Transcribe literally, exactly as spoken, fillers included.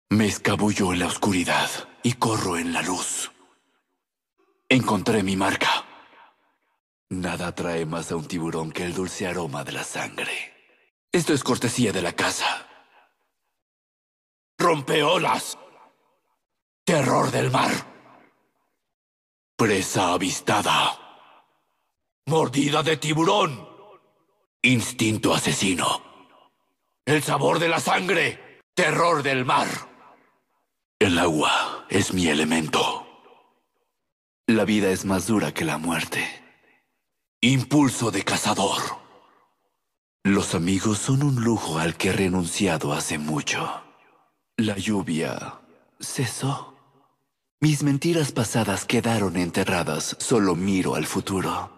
Me escabullo en la oscuridad y corro en la luz. Encontré mi marca. Nada atrae más a un tiburón que el dulce aroma de la sangre. Esto es cortesía de la casa. Rompeolas. Terror del mar. Presa avistada. Mordida de tiburón. Instinto asesino. El sabor de la sangre. Terror del mar. El agua es mi elemento. La vida es más dura que la muerte. Impulso de cazador. Los amigos son un lujo al que he renunciado hace mucho. La lluvia cesó. Mis mentiras pasadas quedaron enterradas. Solo miro al futuro.